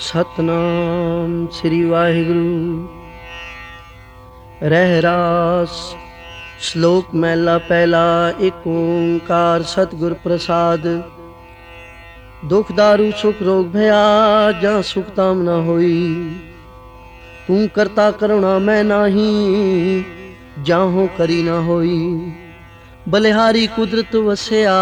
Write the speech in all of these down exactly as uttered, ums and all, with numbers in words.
सतनाम श्री वाहिगुरु। रहरास श्लोक महला पहला। एक ओंकार सतगुर प्रसाद। दुख दारू सुख रोग भया जहाँ सुख ताम न होई। तू करता करुणा मैं नाही जाहो करी न होई। बलिहारी कुदरत वसया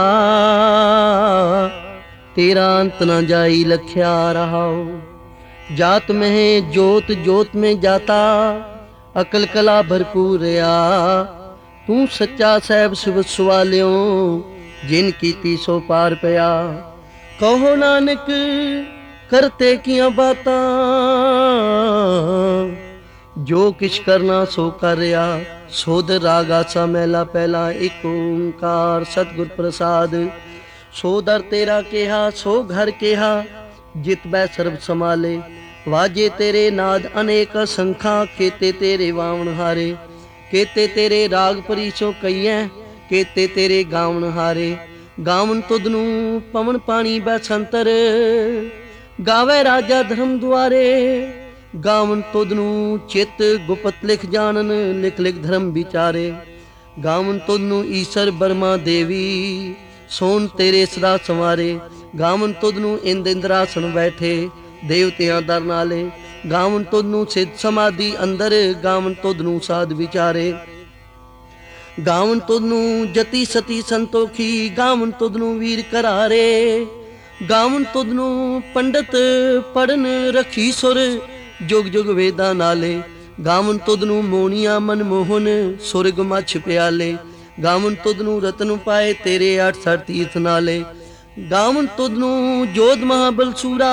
तेरा अंत न जाई लख्या रहाओ। जात में जोत जोत में जाता अकल कला भरपूर आ। तू सच्चा सैब शिव सवालियो जिन कीती सो पार पया। कहो नानक करते किया बातां जो किश करना सो कर रहा। सोध रागा सा मैला पहला। एक ओंकार सतगुर प्रसाद। सो दर तेरा केहा सो घर केहा जित बै सर्ब समाले। वाजे तेरे नाद अनेक संखा केते तेरे वावण हारे। केते तेरे राग परीसो कईए केते तेरे गावण हारे। गावन तुदनू पवन पानी बैसंतर गावे राजा धर्म द्वारे। गावन तुदनू चित गुपत लिख जानन लिख लिख धर्म विचारे। गावन तुदनू ईश्वर बर्मा देवी सोन तेरे सदा संवारे। गावन तुदनू इंद इंद्रासन बैठे देवतियां दर नाले। गावन तुदनू सिद्ध समाधि अंदर गावन तुदनू साध विचारे। गावन तुदनू जति सती संतोखी गावन तुदनू वीर करारे। गावन तुदनू पंडित पढ़न रखी सुर जुग जुग वेदा नाले। गावन तुदनू मोनिया मनमोहन सुरग मछ प्याले। गावन तुदनू रतन पाए तेरे अठ सठ तीर्थ नाले। गावन तुदनू जोध महाबल सूरा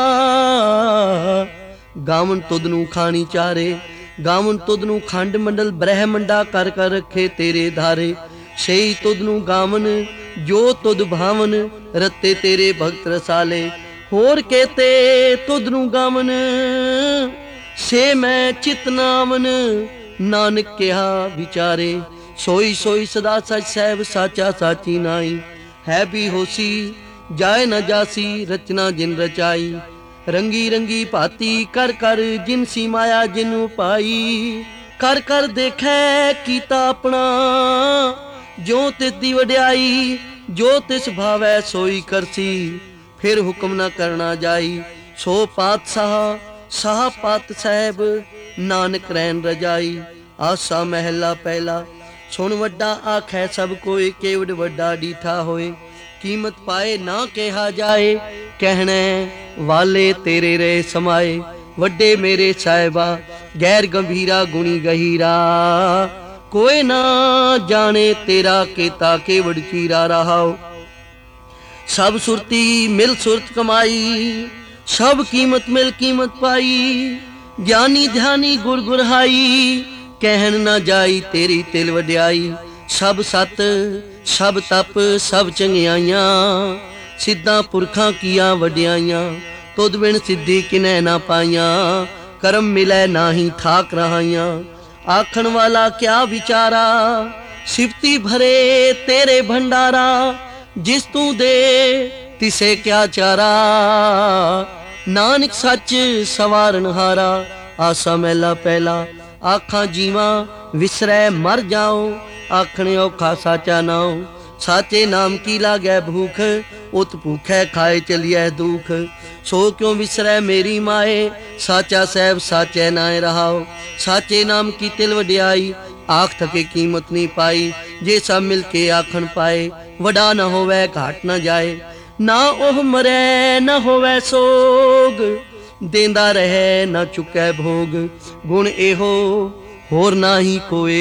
गावन तुदनू खानी चारे। गावन तुदनू खंड मंडल ब्रह्मंडा कर कर रखे तेरे धारे। सही तुदनू गावन जो तुद भावन रते तेरे भगत रसाले। होर केते तुदनू गावन से मैं चितनावन नानक कहा विचारे। सोई सोई सदा सच सैब साचा साची नाई। है भी होसी जाए न जासी रचना जिन रचाई। रंगी रंगी भाती कर कर जिन सी माया जिन पाई। कर कर देखे कीता अपना जो तिस दी वड्याई। जो तिस भावै सोई करसी फिर हुक्म न करना जाई। सो पातशाह साह पात सैब नानक रैन रजाई। आसा महला पहला। सुन वड्डा आखै सब कोई केवड वड्डा डीठा होए। कीमत पाए ना कहा जाए कहने वाले तेरे रे समाए। वड्डे मेरे साहिबा गैर गंभीरा गुणी गहीरा। कोई ना जाने तेरा केता केवड चीरा रहाओ। सब सुरती मिल सुरत कमाई सब कीमत मिल कीमत पाई। ज्ञानी ध्यानी गुर गुरहाई कहन न जाई तेरी तिल वड्याई। सब सत सब तप सब चंगियाइयां सिद्धां पुरखां किया वड्याइयां। तुद बिन सिद्धि किनै ना पाइयां करम मिलै नाही ठाक रहाइयां। आखन वाला क्या विचारा सिफती भरे तेरे भंडारा। जिस तू दे तिसे क्या चारा नानक सच सवारन हारा। आसा महला पहला। आखां जीवा विसरै मर जाओ आखने औखा साचा नाओ। साचे नाम की लागै भूख उत भूखै खाए चलिए दुख। सो क्यों विसरै मेरी माए साचा सैब साचे नाए रहाओ। साचे नाम की तिल वड्याई आख थके कीमत नहीं पाई। जे सब मिल के आखन पाए वडा न होवै घाट न जाए। ना ओह मरै न होवै सोग देंदा रहे न चुकै भोग। गुण एहो होर नाही कोए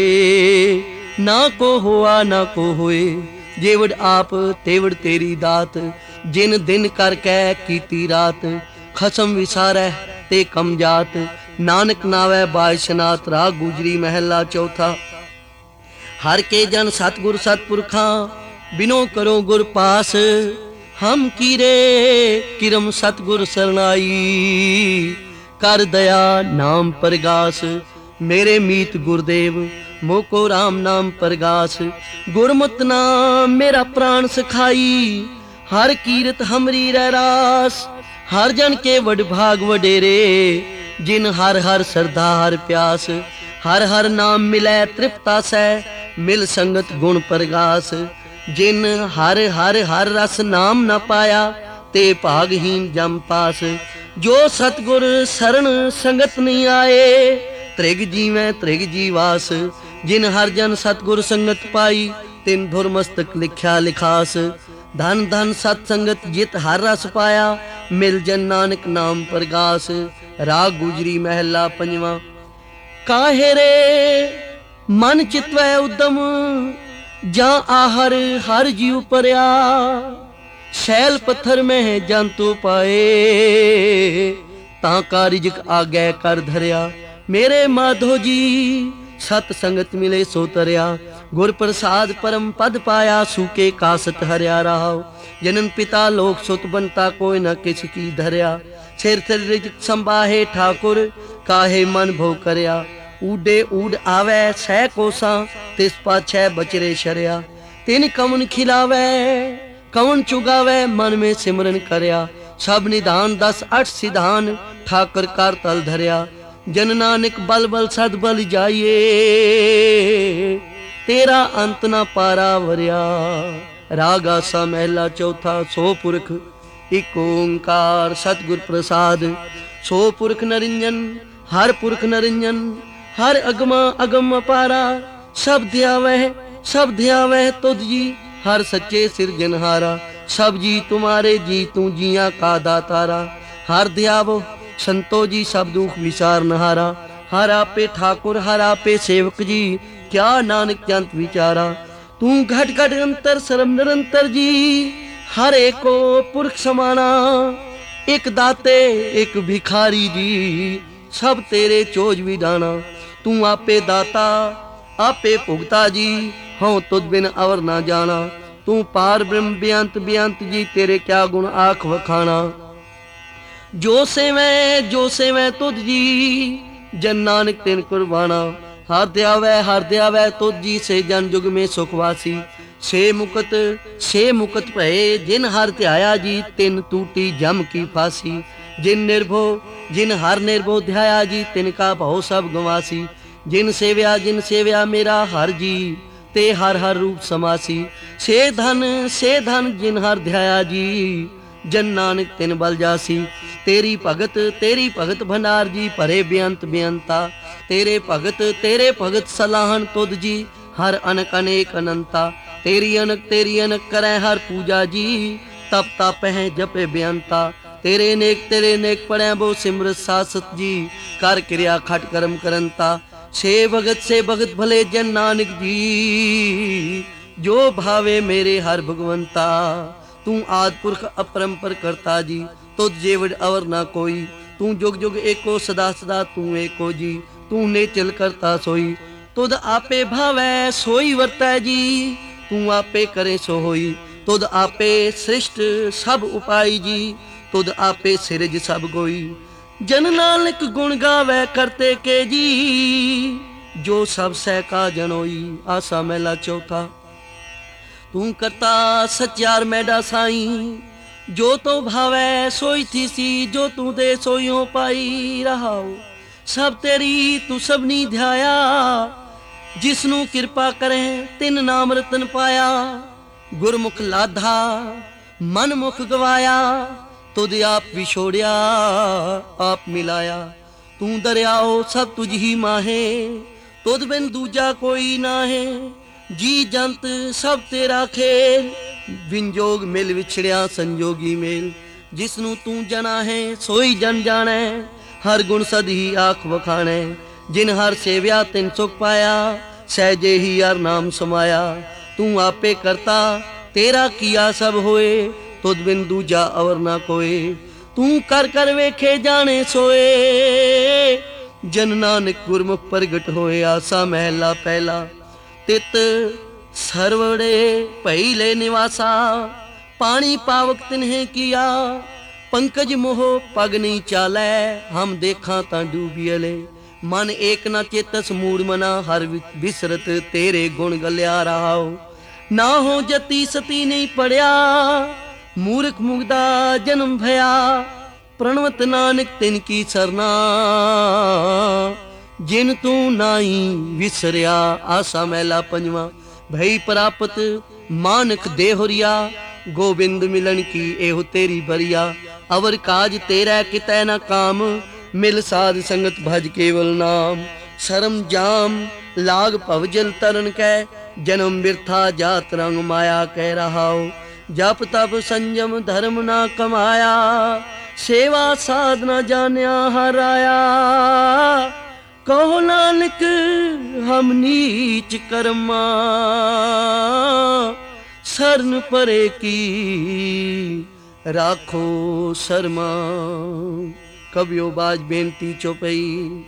ना को होआ ना को होए। जेवड़ आप तेवड़ तेरी दात जिन दिन कर कै कीती रात। खसम विसारै ते कम जात नानक नावै बादशनाथ। राग गुजरी महला चौथा। हर के जन सतगुर सतपुरखां बिनो करो गुर पास। हम कीरे किरम सतगुर सरनाई कर दया नाम परगास। मेरे मीत गुरदेव मोको राम नाम परगास। गुरमत नाम मेरा प्राण सखाई हर कीरत हमरी रह रास। हर जन के वड भाग वडेरे, जिन हर हर श्रद्धा हर प्यास, हर हर नाम मिलै तृप्ता सै, मिल संगत गुण प्रगास। जिन हर हर हर रस नाम न पाया, ते भागहीन जम पास। जो सतगुर शरण संगत नहीं आए, त्रिग जीवै त्रिग जीवास। जिन हर जन सतगुर संगत पाई, तिन धुर मस्तक लिख्या लिखास। धन धन सत संगत जित हर रस पाया, मिल जन नानक नाम प्रगास। राग गुजरी महला पंजवा। काहे रे मन चितवै उद्दम, जा आहर हर जीव परया। शैल पत्थर में जंतु पाए, तां का रिजक आगे कर धरिया। मेरे माधो जी सत संगत मिले सो तरया। गुर प्रसाद परम पद पाया, सूके कासत हरिया रहाओ। जनन पिता लोक सुत बनता, कोई न किस की धरिया। सिर सिर रिजक संबाहे ठाकुर, काहे मन भो करया। ऊडे ऊड आवे सह कोसा, तिस पाछै बचरे शरिया। तिन कवन खिलावे कवन चुगावे, मन में सिमरन करया। सब निधान दस अठ सिधान, ठाकर कर तल धरिया। जन नानक बल बल सद बल जाइए, तेरा अंत ना पारा वरिया। राग आसा महला चौथा। सो पुरख एक ओंकार सतगुर प्रसाद, सो पुरख नरिंजन हर पुरख नरिंजन। हर अगमा अगम अपारा, सब ध्यावह सब ध्यावह तुझ जी, हर सच्चे सिरजनहारा। सब जी तुम्हारे जी, तू जिया का दातारा। हर ध्यावो संतो जी, सब दुख विचार नहारा। हर आपे ठाकुर हर आपे सेवक जी, क्या नानक जंत विचारा। तू घट घट अंतर सर्व निरंतर जी, हर एको पुरख समाना। एक दाते एक भिखारी जी, सब तेरे चोज विधाना। तू आपे दाता आपे भुगता जी, हों तुझ बिन अवर ना जाना। तू पार ब्रह्म बेअंत बेअंत जी, तेरे क्या गुण आख वखाना। जो सेवै जो सेवै तुझ जी, जन नानक तिन कुर्बाना। हर ध्यावै हर ध्यावै तुझ जी, से जन जुग में सुखवासी। से मुकत से मुकत भये, जिन हर ध्याया जी, तिन टूटी जम की फांसी। जिन निर्भो जिन हर निर्भो ध्याया जी, तिनका भव सब गवासी। जिन सेव्या जिन सेव्या मेरा हर जी, ते हर हर रूप समासी। से धन से धन जिन हर ध्याया जी, जन नानक तिन बल जासी। तेरी भगत तेरी भगत भंडार जी, भरे बेअंत बेअंता। तेरे भगत तेरे भगत सलाहन तुद जी, हर अनक अनेक अनंता। तेरी अनक तेरी अनक करै हर पूजा जी, तप तप है जपे बेअंता। तेरे नेक तेरे नेक पढ़ै बो सिमरत सासत जी, कर क्रिया खट कर्म करंता। से भगत से भगत भले जन नानक जी, जो भावे मेरे हर भगवंता। तू आद पुरख अपरंपर करता जी, तुझ जेवड़ अवर ना कोई। तू जुग जुग एको सदा सदा तू एको जी, तू नेचल करता सोई। तुद आपे भावै सोई वर्तै जी, तू आपे करे सो होई। तुद आपे सृष्ट सब उपाई जी, तुद आपे सिरज सब गोई। जन नानक गुण गावै करते के जी, जो सब सह का जनोई। आसा महला चौथा। तू करता सचार मैडा साईं, जो तो भावै सोई थी सी। जो तू दे सोइयों पाई रहाओ, सब तेरी तू सबनी ध्याया। जिसनू किरपा करें तिन नाम रतन पाया। गुरमुख लाधा मन मुख गवाया, तुद आप विछोड़िया आप मिलाया। तू दरियाओ सब तुझ ही माहे, तुद बिन दूजा कोई नाहे। जी जंत सब तेरा खेल, विंजोग मिल विछड़िया संजोगी मेल। जिसनू तू जना है सोई जन जाने, हर गुण सद ही आख वखाणे। जिन हर सेव्या तिन सुख पाया, सहजे ही हर नाम समाया। तू आपे करता तेरा किया सब होए, तुद बिन दूजा अवर ना कोए। तू कर कर वेखे जाने सोए, जन नानक गुरमुख प्रगट होए। आसा महला पहला। तित सरवड़े पहिले निवासा, पानी पावक तिन्हें किया। पंकज मोह पग नहीं चालै, हम देखा ता डूबियले। मन एक न चेतस मूड मना, हर विसरत तेरे गुण गलिया रहाओ। ना हो जती सती नहीं पढ़िया, मूर्ख मुगदा जन्म भया। प्रणवत नानक तिनकी सरना, जिन तू नाई विसरिया। आसा मैला पंजवा, भई प्राप्त मानक देहुरिया, गोबिंद मिलन की एहो तेरी बरिया। अवर काज तेरा कितै न काम, मिल साध संगत भज केवल नाम। शरम जाम लाग भवजल तरन कै, जन्म बिरथा जात रंग माया कह रहाओ। जप तप संयम धर्म ना कमाया, सेवा साधना जान्या हराया। कहो नानक हम नीच कर्मा, शरण परे की राखो शर्मा। कबियो बाज बेनती चौपई,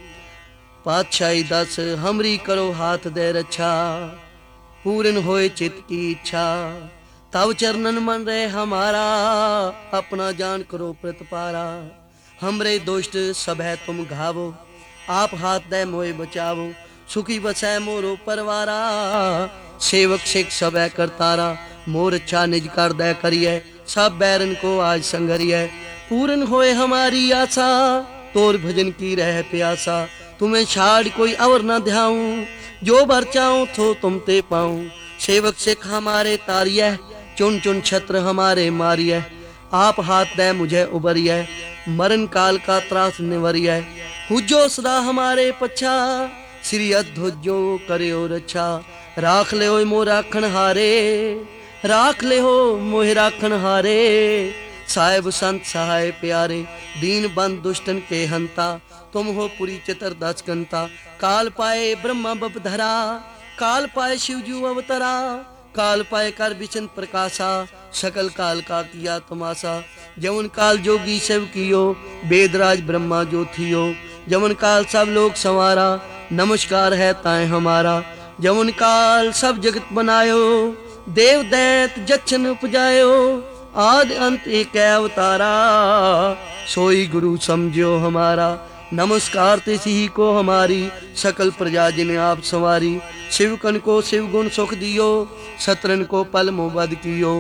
पातशाही दस हमरी करो हाथ दे रक्षा। पूर्ण होए चित की इच्छा, तब चरणन मन रहे हमारा। अपना जान करो प्रतिपारा, हमरे दुष्ट सब है तुम घावो। आप हाथ दे मोए बचावो, सुखी बसै मोरो परवारा। सेवक सिख सब है करतारा, मोर अच्छा निज कर दे करिए। सब बैरन को आज संगरिए, पूर्ण होए हमारी आशा। तोर भजन की रह प्यासा, तुम्हें छाड़ कोई और न ध्याऊं। जो भर चाहूं थो तुम ते पाऊं। सेवक सिख हमारे तारिय, चुन चुन छत्र हमारे मारिय। आप हाथ दे मुझे उबरिय, मरण काल का त्रास निवरिय। हुजो सदा हमारे पछा, श्री अध्वजो करियो रक्षा। राख ले हो मोह राखण हारे, राख ले हो मोह राखण हारे। साहिब संत सहाय प्यारे, दीन बंद दुष्टन के हंता। तुम हो पुरी चितर दस कंता, काल पाए ब्रह्मा बपधरा। काल पाए शिवजू अवतरा, काल पाए कर बिचन प्रकाशा। सकल काल का किया तमाशा, जवन काल जोगी शिव कियो। वेदराज ब्रह्मा जो थियो, जवन काल सब लोग संवारा। नमस्कार है ताए हमारा, जवन काल सब जगत बनायो। देव दैत जच्छन उपजायो, आदि अंत एक अवतारा। सोई गुरु समझो हमारा, नमस्कार तिसी को हमारी। सकल प्रजा जिन आप सवारी, शिवकन को शिव गुण सुख दियो। शत्रन को पल मोबद कियो,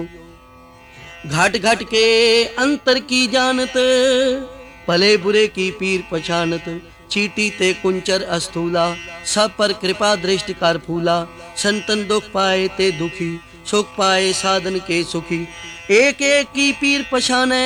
घट घट के अंतर की जानत। भले बुरे की पीर पछानत, चीटी ते कुंचर अस्थूला। सब पर कृपा दृष्टि कर फूला, संतन दुख पाए ते दुखी। सुख पाए साधन के सुखी, एक एक की पीर पछाने।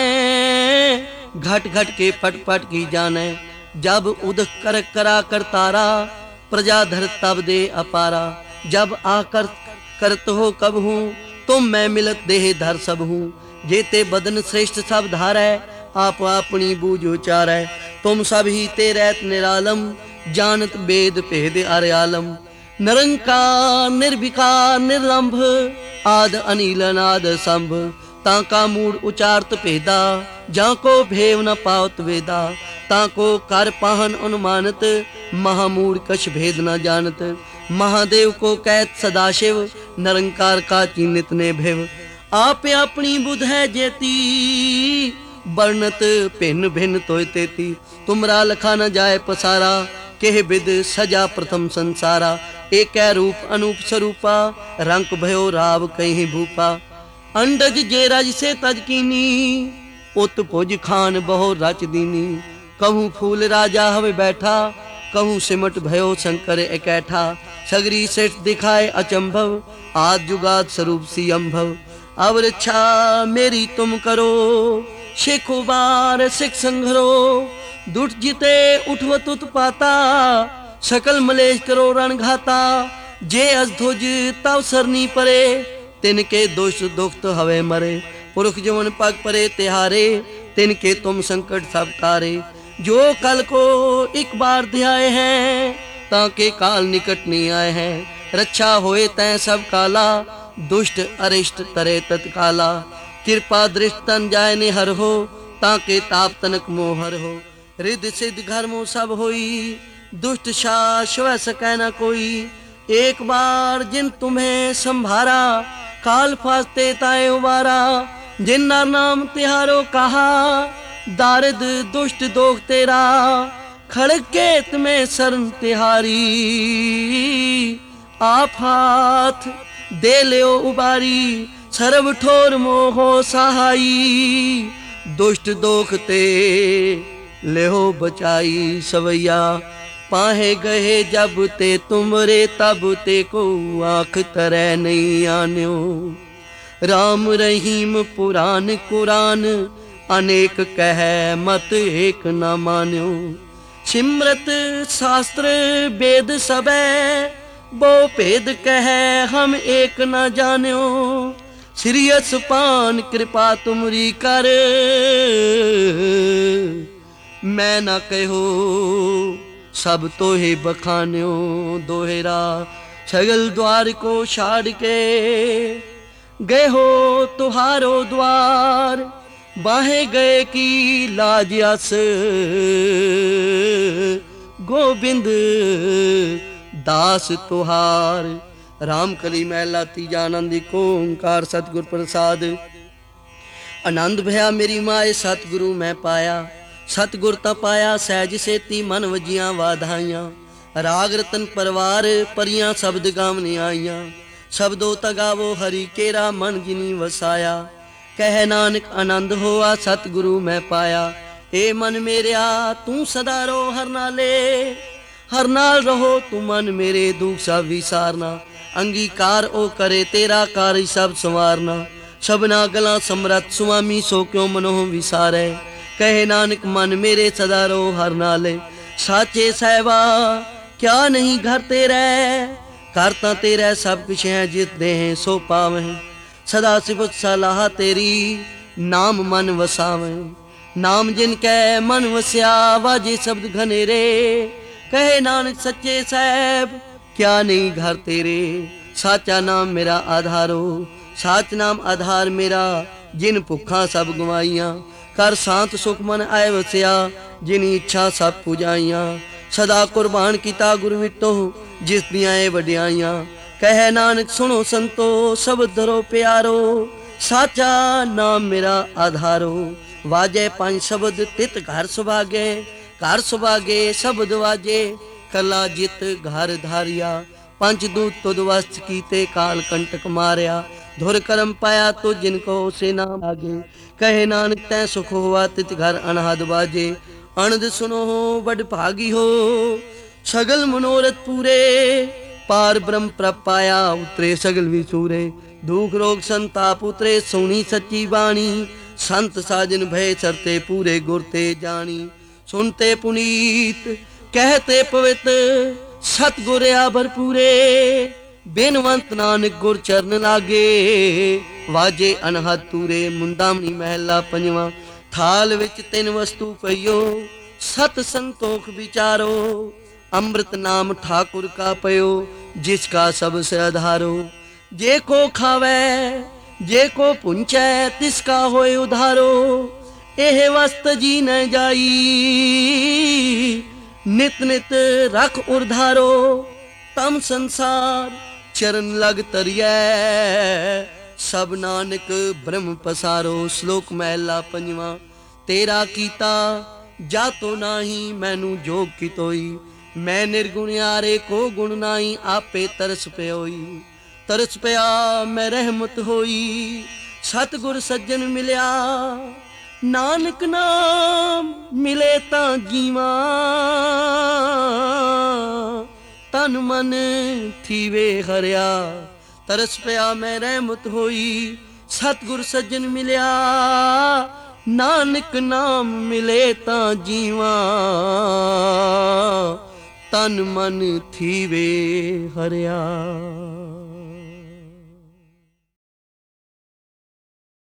घट घट के पट पट की जाने, जब उदक कर करा कर तारा। प्रजा धर तब दे अपारा, जब आकर करत हो कब हूँ। तुम मैं मिलत देह धर सब हूँ, जेते बदन श्रेष्ठ सब धारै। आप अपनी बूझ उचारै, तुम सब ही ते रहत निरालम। जानत वेद भेद अर्यालम, निरंकार निर्विकार निर्लंभ। आद अनिल अनाद संभ, ताका मूड उचारत भेदा। जाको भेव न पावत वेदा, ताको कर पाहन अनुमानत। महामूड कछ भेद न जानत, महादेव को कहत सदाशिव। निरंकार का चिन्हित ने भिव, आप अपनी बुध है जेती। वर्णत भिन्न भिन्न तोय तेती, तुमरा लखा न जाए पसारा। केह विद सजा प्रथम संसारा, एक रूप अनूप स्वरूपा। रंक भयो राव कहीं भूपा, अंडज जे रज से तजकीनी। उत भुज खान बहु रच दीनी, कहूँ फूल राजा हवे बैठा। कहूँ सिमट भयो शंकर इकैठा। सगरी श्रेष्ठ दिखाए अचंभव, आद जुगाद स्वरूप सी अम्भव। अब रक्षा मेरी तुम करो, सिख उबार सिख संघरो। दुट जिते उठवत उत्पाता, सकल मलेश करो रणघाता। जे अधुज तव सरनी परे, तिनके दोष दुख हवे मरे। पुरख जवन पग परे तिहारे, तिनके तुम संकट सब तारे। जो कल को एक बार ध्याए हैं, ताके काल निकट नहीं आए हैं। रक्षा होए तै सब काला, दुष्ट अरिष्ट तरे तत्काला। कृपा दृष्ट तन जाय ने हर हो, ताके ताप तनक मोहर हो। रिद्ध सिद्ध घर मो सब होई, दुष्ट शास वह सकै न कोई। एक बार जिन तुम्हें संभारा, काल फास्ते ताए उबारा। जिन्ना नाम तिहारो कहा, दारिद दुष्ट दोख तेरा। खड़ग केत में शरण तिहारी, आप हाथ दे ले उबारी। सर्व ठोर मोहो सहाई, दुष्ट दोख ते लेहो बचाई सवैया। पाहे गए जब ते तुमरे तब ते को आँख तरह नहीं आन्यो। राम रहीम पुराण कुरान अनेक कह मत एक न मान्यो। सिमरत शास्त्र वेद सबे बो भेद कह हम एक न जान्यो। श्री असपान कृपा तुमरी कर मैं न कहो सब तोहे बखान्यो। दोहरा सगल द्वार को छाड़ के गए हो तुहारो द्वार। बाहे गए की लाज अस गोबिंद दास तुहार। राम कली महला तीजा आनंद एक ओंकार सतगुर प्रसाद। आनंद भया मेरी माए सतगुरु मैं पाया। सतगुर ता पाया सहज सेती मन वजियां वाधाइयां। राग रतन परवार परियां शब्द गावने आईयां। शब्दों तगावो हरि केरा मन जिनी वसाया। कह नानक आनंद होआ सतगुरु मैं पाया। ए मन मेरिया तू सदा रो हर नाले। हर नाल रहो तू मन मेरे दुख सब विसारना। अंगीकार ओ करे तेरा कार्य सब संवारना। सबना गला समरथ सुआमी सो क्यों मनोह विसारे। कहे नानक मन मेरे सदा रो हर नाले। साचे साहिबा क्या नहीं घर तेरे। घर तां तेरा सब कुछ है जित दे सो पावें। सदा सिफत सलाह तेरी नाम मन वसावें। नाम जिन कै मन वस्या वाजे शब्द घनेरे। कहे नानक सच्चे साहिब क्या नहीं घर तेरे। साचा नाम मेरा आधारो साच नाम आधार मेरा। जिन भुखा सब गवाइयां कर शांत सुख मन आए वसिया। जिन इच्छा सब पुजाइयां सदा कुर्बान किता गुरु विटो जिस दियां वड्याइयां। कह नानक सुनो संतो सब धरो प्यारो। साचा नाम मेरा आधारो। वाजे पंज शब्द तित घर सुभागे। घर सुभागे शब्द वाजे कला जित घर धारिया। पंच दूत तुद वस्त कीते काल कंटक मारिया। धुर करम पाया तो जिनको से नाम आगे। कहे नानक तै सुख हुआ तित घर अनहद बाजे। अनद सुनो हो बड़ भागी हो सगल मनोरथ पूरे। पार ब्रह्म प्रभ पाया उतरे सगल विसूरे। दुख रोग संताप उतरे सोनी सच्ची बाणी। संत साजन भय सरते पूरे गुरते जानी। सुनते पुनीत कहते पवित्र सतगुर आभर पूरे। बेनवंत नानक गुर चरण लागे वाजे अनहद तूरे। मुंदामणी महला पंजवा। थाल विच तिन वस्तु पइयो सत संतोख विचारो। अमृत नाम ठाकुर का पयो जिसका सब से आधारो। जे को खावे जे को पुंचै तिसका होए उधारो। एह वस्त जी न जाई नित नित रख उधारो। तम संसार चरण लग तरियै सब नानक ब्रह्म पसारो। श्लोक महला पंजवा। तेरा कीता जातो नाही मैनू जोग की तोई। मैं निर्गुणियारे को गुण नाई आपे तरस प्योई। तरस पया मैं रहमत होई सतगुर सज्जन मिलिया। नानक नाम मिले तां जीवा तन मन थीवे हरिया। तरस पया मैं रहमत होई सतगुर सज्जन मिलिया। नानक नाम मिले तां जीवा तन मन थीवे हरिया। तन मन थीवे हरिया।